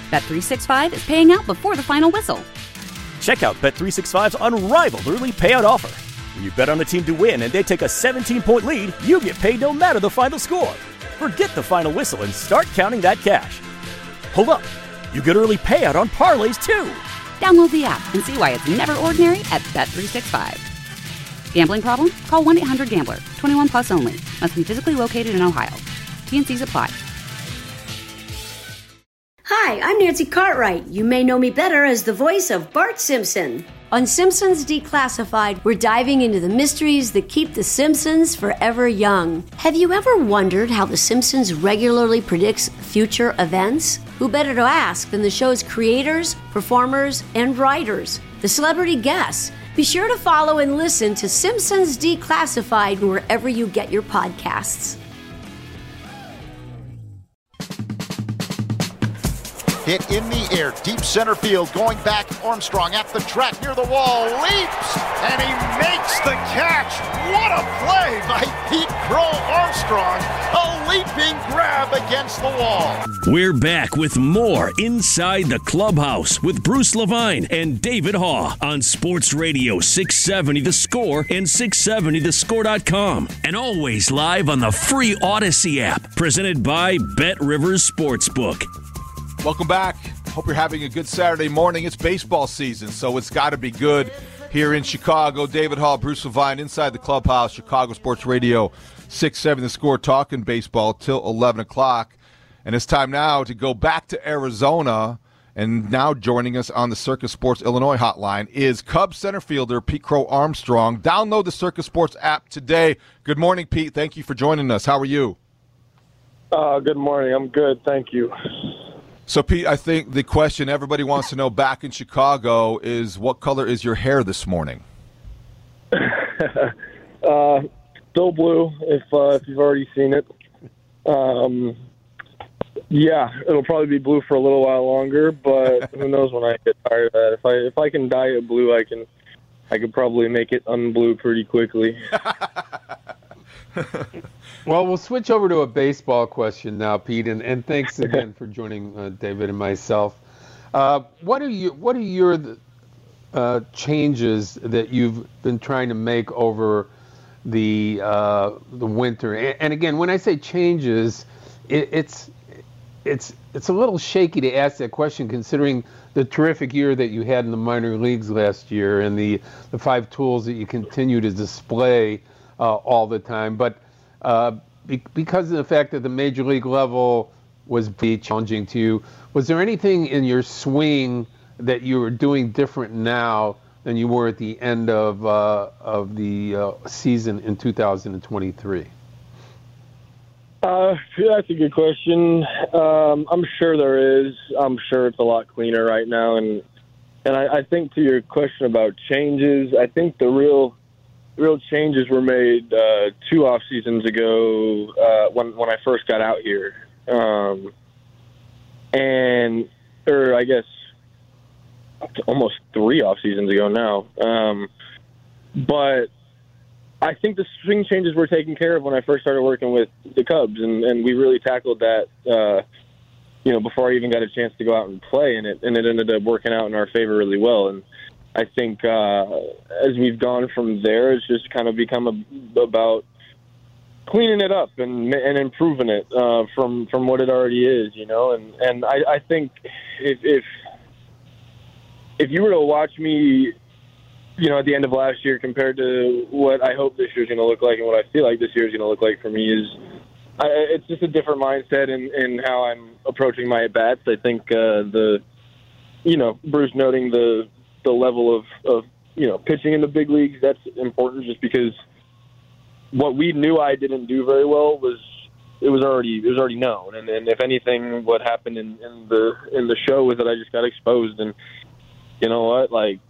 Bet365 is paying out before the final whistle. Check out Bet365's unrivaled early payout offer. When you bet on a team to win and they take a 17-point lead, you get paid no matter the final score. Forget the final whistle and start counting that cash. Hold up. You get early payout on parlays, too. Download the app and see why it's never ordinary at Bet365. Gambling problem? Call 1-800-GAMBLER. 21 plus only. Must be physically located in Ohio. T&Cs apply. Hi, I'm Nancy Cartwright. You may know me better as the voice of Bart Simpson. On Simpsons Declassified, we're diving into the mysteries that keep the Simpsons forever young. Have you ever wondered how The Simpsons regularly predicts future events? Who better to ask than the show's creators, performers, and writers, the celebrity guests? Be sure to follow and listen to Simpsons Declassified wherever you get your podcasts. Hit in the air, deep center field, going back, Armstrong at the track near the wall, leaps, and he makes the catch. What a play by Pete Crow Armstrong, a leaping grab against the wall. We're back with more Inside the Clubhouse with Bruce Levine and David Haugh on Sports Radio 670 The Score and 670thescore.com, and always live on the free Odyssey app, presented by Bet Rivers Sportsbook. Welcome back. Hope you're having a good Saturday morning. It's baseball season, so it's got to be good here in Chicago. David Haugh, Bruce Levine, Inside the Clubhouse, Chicago Sports Radio 670 The Score, talking baseball till 11 o'clock. And it's time now to go back to Arizona. And now joining us on the Circus Sports Illinois hotline is Cubs center fielder Pete Crow Armstrong. Download the Circus Sports app today. Good morning, Pete. Thank you for joining us. How are you? Good morning. I'm good. Thank you. So, Pete, I think the question everybody wants to know back in Chicago is, what color is your hair this morning? Still blue, if you've already seen it. Yeah, it'll probably be blue for a little while longer, but who knows when I get tired of that. If I can dye it blue, I could probably make it unblue pretty quickly. Well, we'll switch over to a baseball question now, Pete, and thanks again for joining David and myself. What are your changes that you've been trying to make over the winter? And again, when I say changes, it's a little shaky to ask that question, considering the terrific year that you had in the minor leagues last year and the 5 tools that you continue to display all the time. But because of the fact that the major league level was challenging to you, was there anything in your swing that you were doing different now than you were at the end of the season in 2023? That's a good question. I'm sure there is. I'm sure it's a lot cleaner right now. And I think to your question about changes, I think the real changes were made 2 off seasons ago when I first got out here, or I guess almost 3 off seasons ago now. But I think the swing changes were taken care of when I first started working with the Cubs, and we really tackled that. Before I even got a chance to go out and play, and it ended up working out in our favor really well. And I think as we've gone from there, it's just kind of become about cleaning it up and improving it from what it already is, And I think if you were to watch me, at the end of last year compared to what I hope this year's going to look like and what I feel like this year's going to look like for me it's just a different mindset in how I'm approaching my at-bats. I think Bruce noting the level of pitching in the big leagues, that's important just because what we knew I didn't do very well was already known. And if anything, what happened in the show was that I just got exposed. And you know what? Like,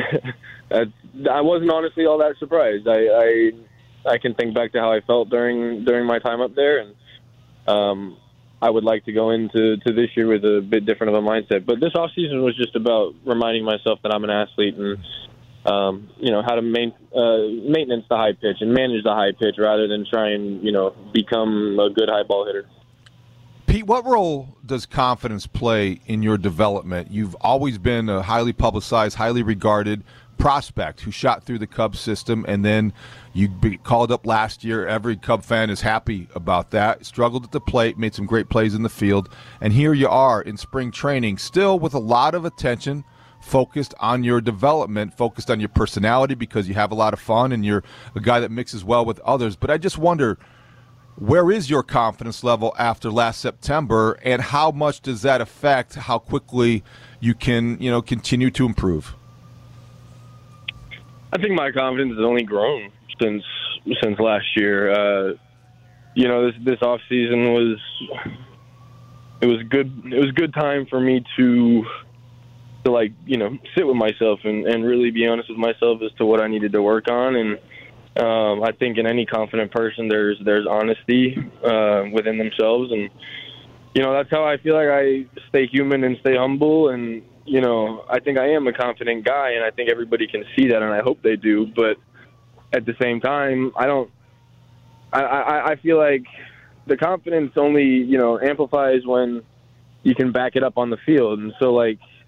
I wasn't honestly all that surprised. I can think back to how I felt during my time up there, and I would like to go into this year with a bit different of a mindset. But this offseason was just about reminding myself that I'm an athlete and, how to maintenance the high pitch and manage the high pitch rather than try and, become a good high ball hitter. Pete, what role does confidence play in your development? You've always been a highly publicized, highly regarded prospect who shot through the Cubs system, and then you called up last year. Every Cub fan is happy about that. Struggled at the plate, made some great plays in the field, and here you are in spring training, still with a lot of attention focused on your development, focused on your personality because you have a lot of fun and you're a guy that mixes well with others. But I just wonder, where is your confidence level after last September, and how much does that affect how quickly you can, continue to improve? I think my confidence has only grown since last year. This off season was good. It was a good time for me to sit with myself and really be honest with myself as to what I needed to work on. And I think in any confident person, there's honesty within themselves, and that's how I feel like I stay human and stay humble. And I think I am a confident guy, and I think everybody can see that, and I hope they do. But at the same time, I feel like the confidence only, amplifies when you can back it up on the field. And so,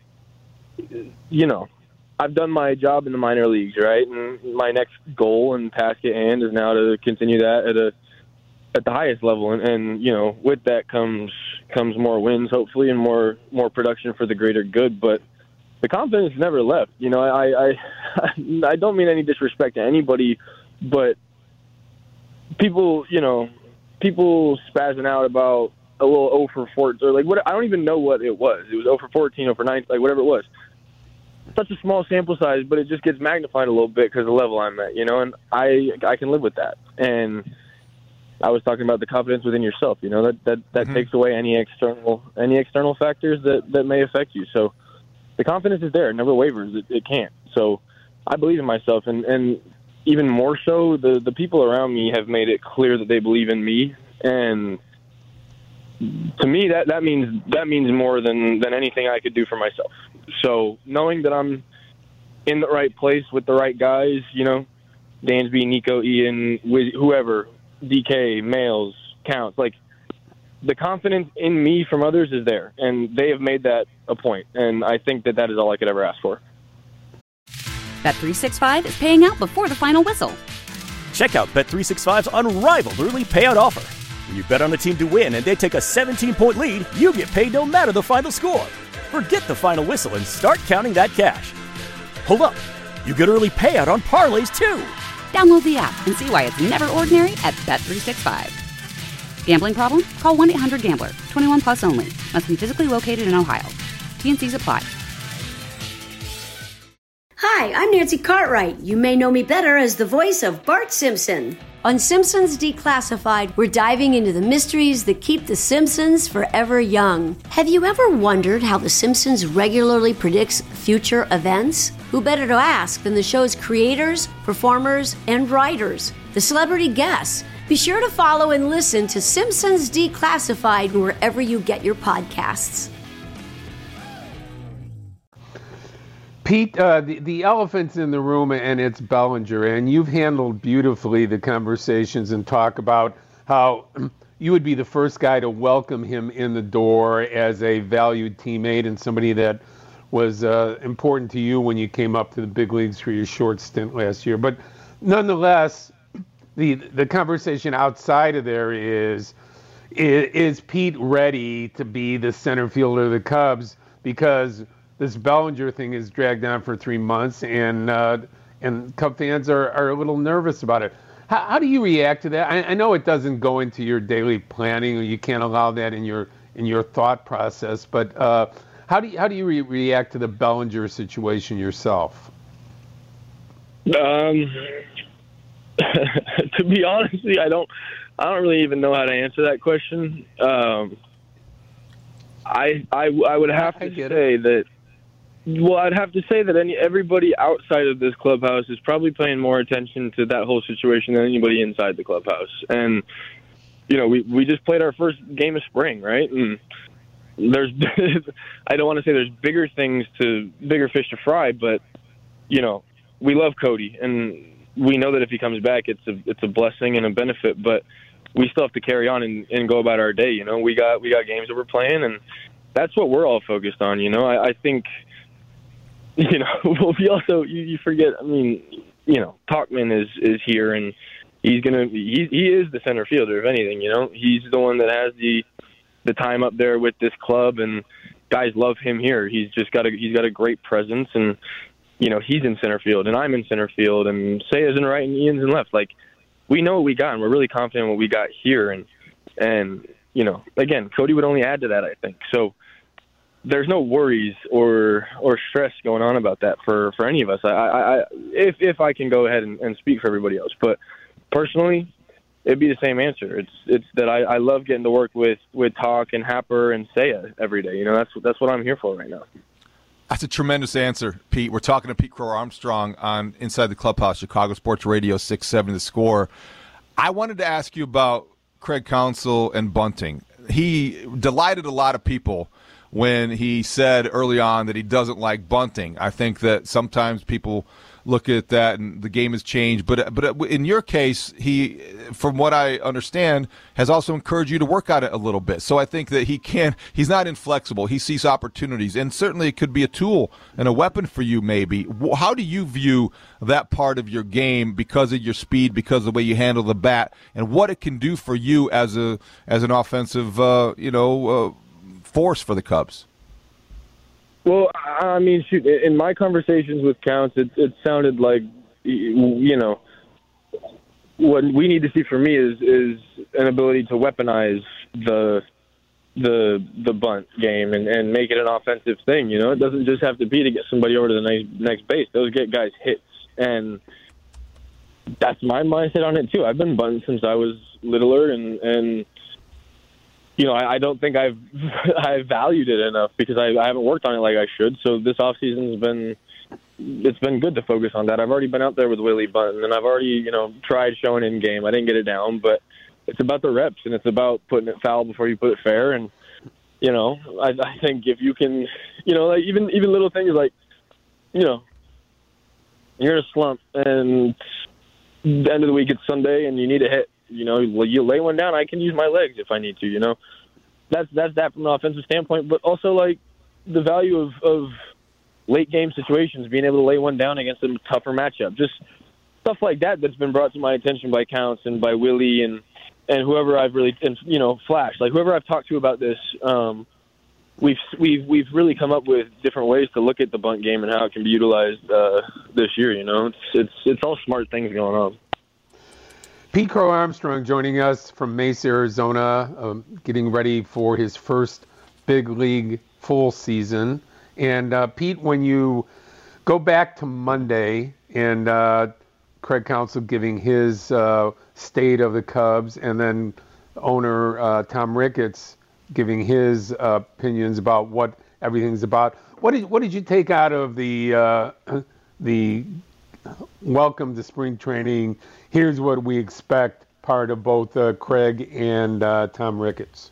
I've done my job in the minor leagues, right? And my next goal and task at hand is now to continue that at the highest level. And with that comes more wins, hopefully, and more production for the greater good. But the confidence never left. I don't mean any disrespect to anybody, but people spazzing out about a little 0 for 14, or what, I don't even know what it was. It was 0 for 14, 0 for 9, whatever it was. Such a small sample size, but it just gets magnified a little bit because of the level I'm at, and I can live with that. And I was talking about the confidence within yourself, that takes away any external factors that may affect you. So the confidence is there. It never wavers. It can't. So I believe in myself, and even more so, the people around me have made it clear that they believe in me. And to me, that means more than anything I could do for myself. So knowing that I'm in the right place with the right guys, Dansby, Nico, Ian, whoever, DK, Males, Counts, the confidence in me from others is there, and they have made that a point, and I think that is all I could ever ask for. Bet365 is paying out before the final whistle. Check out Bet365's unrivaled early payout offer. When you bet on a team to win and they take a 17-point lead, you get paid no matter the final score. Forget the final whistle and start counting that cash. Hold up. You get early payout on parlays, too. Download the app and see why it's never ordinary at Bet365. Gambling problem? Call 1-800-GAMBLER. 21 plus only. Must be physically located in Ohio. T&Cs apply. Hi, I'm Nancy Cartwright. You may know me better as the voice of Bart Simpson. On Simpsons Declassified, we're diving into the mysteries that keep the Simpsons forever young. Have you ever wondered how The Simpsons regularly predicts future events? Who better to ask than the show's creators, performers, and writers, the celebrity guests? Be sure to follow and listen to Simpsons Declassified wherever you get your podcasts. Pete, the elephant's in the room, and it's Bellinger, and you've handled beautifully the conversations and talk about how you would be the first guy to welcome him in the door as a valued teammate and somebody that was important to you when you came up to the big leagues for your short stint last year. But nonetheless, the conversation outside of there is Pete ready to be the center fielder of the Cubs? Because this Bellinger thing is dragged on for 3 months, and Cub fans are a little nervous about it. How do you react to that? I know it doesn't go into your daily planning, or you can't allow that in your thought process. But how do you react to the Bellinger situation yourself? To be honest, I don't really even know how to answer that question. I would have to say that. Well, I'd have to say that everybody outside of this clubhouse is probably paying more attention to that whole situation than anybody inside the clubhouse. And, we just played our first game of spring, right? And there's, I don't want to say there's bigger fish to fry, but, we love Cody, and we know that if he comes back, it's a blessing and a benefit. But we still have to carry on and go about our day. You know, we got games that we're playing, and that's what we're all focused on. You know, I think, you know, we also you forget. I mean, you know, Talkman is here, and he is the center fielder. If anything, you know, he's the one that has the time up there with this club, and guys love him here. He's got a great presence, and you know, he's in center field, and I'm in center field, and Seiya's in right, and Ian's in left. Like, we know what we got, and we're really confident in what we got here, and you know, again, Cody would only add to that, I think. So there's no worries or stress going on about that for any of us. If I can go ahead and speak for everybody else, but personally, it'd be the same answer. It's that I love getting to work with Talk and Happer and Seiya every day. You know, that's what I'm here for right now. That's a tremendous answer, Pete. We're talking to Pete Crow-Armstrong on Inside the Clubhouse, Chicago Sports Radio 670 The Score. I wanted to ask you about Craig Counsell and bunting. He delighted a lot of people when he said early on that he doesn't like bunting. I think that sometimes people look at that and the game has changed. But in your case, he, from what I understand, has also encouraged you to work on it a little bit. So I think that he's not inflexible. He sees opportunities, and certainly it could be a tool and a weapon for you maybe. How do you view that part of your game because of your speed, because of the way you handle the bat, and what it can do for you as an offensive force for the Cubs? Well, I mean, shoot, in my conversations with Counts, it sounded like, you know, what we need to see from me is an ability to weaponize the bunt game and make it an offensive thing. You know, it doesn't just have to be to get somebody over to the next base. Those get guys hits, and that's my mindset on it too. I've been bunting since I was littler, and you know, I don't think I've valued it enough because I haven't worked on it like I should. So this offseason it's been good to focus on that. I've already been out there with Willie bunting, and I've already, you know, tried showing in game. I didn't get it down, but it's about the reps, and it's about putting it foul before you put it fair. And you know, I think if you can, you know, like even little things like, you know, you're in a slump, and the end of the week it's Sunday, and you need a hit. You know, you lay one down, I can use my legs if I need to, you know. That's that from an offensive standpoint, but also, like, the value of late-game situations, being able to lay one down against a tougher matchup. Just stuff like that that's been brought to my attention by Counts and by Willie and whoever I've really, you know, Flash. Like, whoever I've talked to about this, we've really come up with different ways to look at the bunt game and how it can be utilized this year, you know. It's all smart things going on. Pete Crow-Armstrong joining us from Mesa, Arizona, getting ready for his first big league full season. And Pete, when you go back to Monday and Craig Counsell giving his state of the Cubs, and then owner Tom Ricketts giving his opinions about what everything's about, what did you take out of the welcome to spring training, here's what we expect part of both Craig and Tom Ricketts?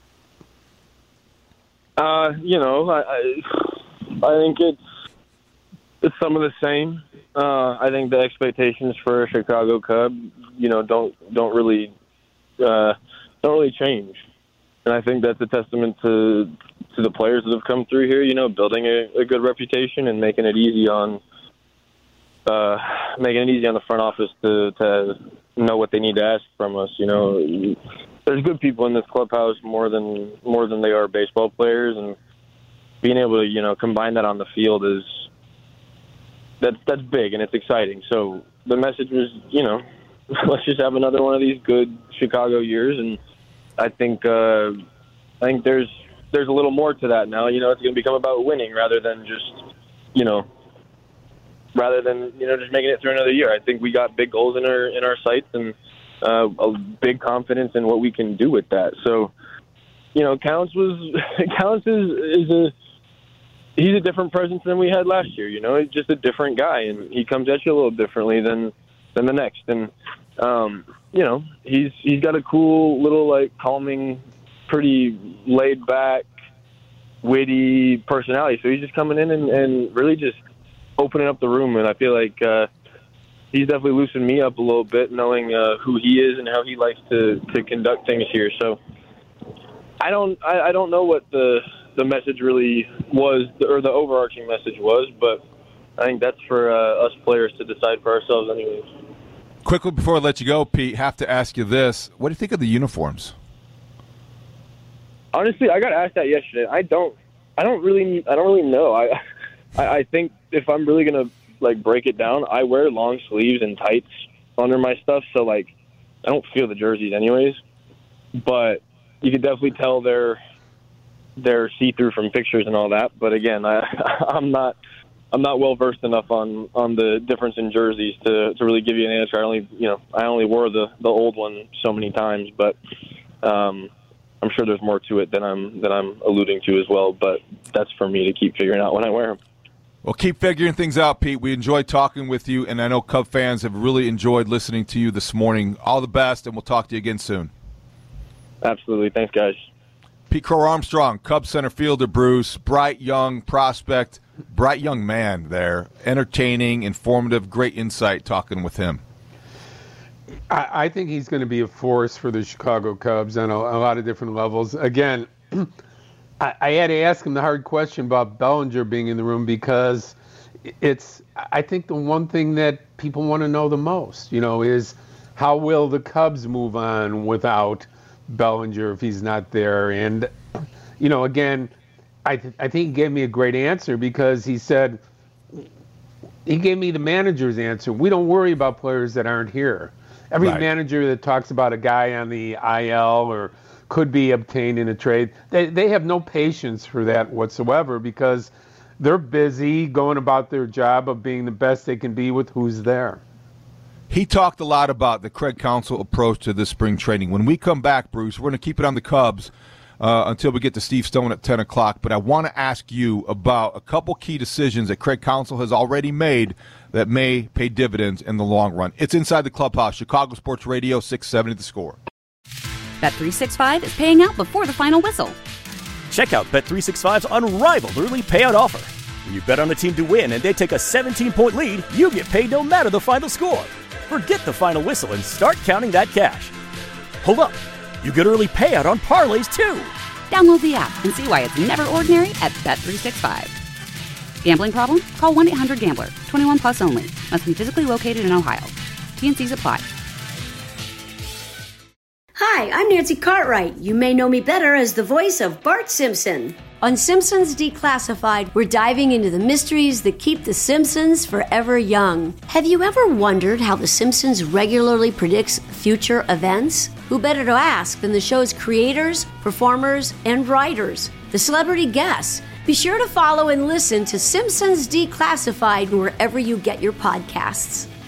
You know, I think it's some of the same. I think the expectations for a Chicago Cub, you know, don't really change, and I think that's a testament to the players that have come through here. You know, building a good reputation and making it easy on the front office to know what they need to ask from us. You know, there's good people in this clubhouse more than they are baseball players, and being able to, you know, combine that on the field that's big and it's exciting. So the message was, you know, let's just have another one of these good Chicago years, and I think there's a little more to that now. You know, it's going to become about winning rather than just just making it through another year. I think we got big goals in our sights and a big confidence in what we can do with that. So, you know, Counts he's a different presence than we had last year. You know, he's just a different guy, and he comes at you a little differently than the next. And you know, he's got a cool little, like, calming, pretty laid back, witty personality. So he's just coming in and really just opening up the room, and I feel like he's definitely loosened me up a little bit, knowing who he is and how he likes to conduct things here. So I don't know what the message really was, or the overarching message was, but I think that's for us players to decide for ourselves anyways. Quickly before I let you go, Pete, have to ask you this. What do you think of the uniforms? Honestly, I got asked that yesterday. I don't really know. I think if I'm really gonna break it down, I wear long sleeves and tights under my stuff, so I don't feel the jerseys anyways. But you can definitely tell they're see-through from pictures and all that. But again, I'm not well versed enough on the difference in jerseys to really give you an answer. I only wore the old one so many times, but I'm sure there's more to it than I'm alluding to as well. But that's for me to keep figuring out when I wear them. Well, keep figuring things out, Pete. We enjoyed talking with you, and I know Cub fans have really enjoyed listening to you this morning. All the best, and we'll talk to you again soon. Absolutely. Thanks, guys. Pete Crow-Armstrong, Cubs center fielder, Bruce. Bright young prospect, bright young man there. Entertaining, informative, great insight talking with him. I think he's going to be a force for the Chicago Cubs on a lot of different levels. Again, I had to ask him the hard question about Bellinger being in the room because it's, I think, the one thing that people want to know the most, is how will the Cubs move on without Bellinger if he's not there? And, again, I think he gave me a great answer because he said, he gave me the manager's answer. We don't worry about players that aren't here. Every manager that talks about a guy on the IL or could be obtained in a trade, they have no patience for that whatsoever because they're busy going about their job of being the best they can be with who's there. He talked a lot about the Craig Counsell approach to this spring training. When we come back, Bruce, we're going to keep it on the Cubs until we get to Steve Stone at 10 o'clock. But I want to ask you about a couple key decisions that Craig Counsell has already made that may pay dividends in the long run. It's Inside the Clubhouse, Chicago Sports Radio, 670 The Score. Bet365 is paying out before the final whistle. Check out Bet365's unrivaled early payout offer. When you bet on a team to win and they take a 17-point lead, you get paid no matter the final score. Forget the final whistle and start counting that cash. Hold up. You get early payout on parlays, too. Download the app and see why it's never ordinary at Bet365. Gambling problem? Call 1-800-GAMBLER. 21 plus only. Must be physically located in Ohio. T&Cs apply. Hi, I'm Nancy Cartwright. You may know me better as the voice of Bart Simpson. On Simpsons Declassified, we're diving into the mysteries that keep the Simpsons forever young. Have you ever wondered how the Simpsons regularly predicts future events? Who better to ask than the show's creators, performers, and writers, the celebrity guests? Be sure to follow and listen to Simpsons Declassified wherever you get your podcasts.